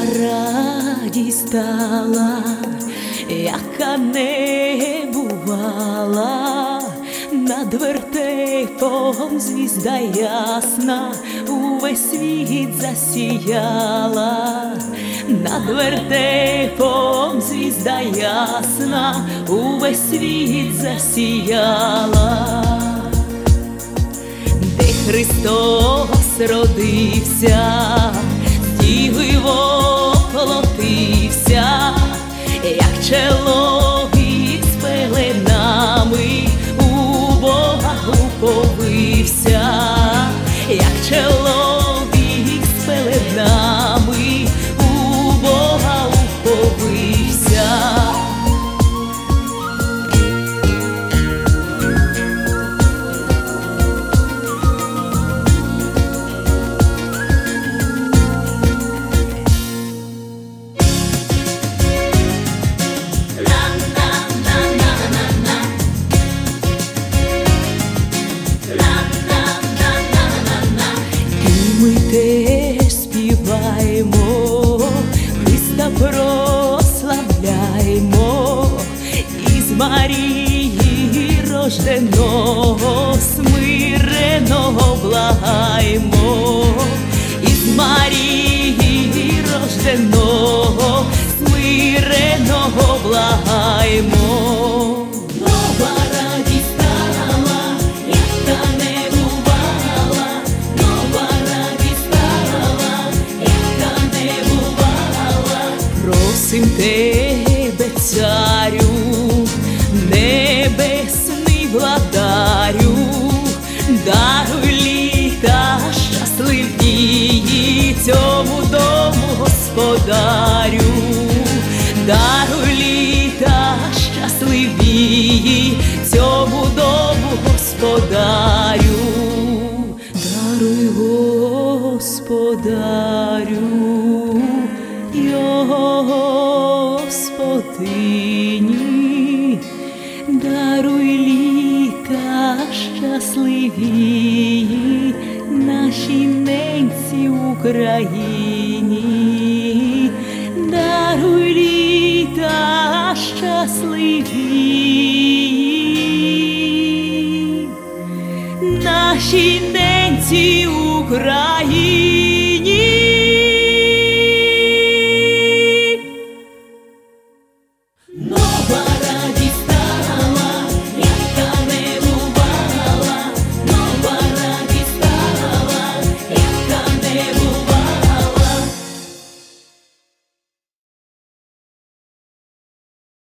радість стала, яка не бувала, над вертепом звізда ясна увесь світ засіяла, над вертепом звізда ясна увесь світ засіяла, де Христос родився, з Діви воплотився, як чоловік з пеленами у Бога уповився, як чоловік з пеленами у Бога уповився. Ми теж співаємо, Христа прославляємо, із Марії рожденого, смиреного благаємо, із Марії рожденого, смиреного благаємо. Нова радість стала, яка не бувала, нова радість стала, яка не бувала. Просим тебе, царю, небесний владарю, даруй літа щасливі цьому дому господарю, даруй літа щасливі цьому дому господарю, даруй господарю, його господині, даруй літа щасливі нашій ненці Україні, даруй літа щасливі нашій ненці Україні.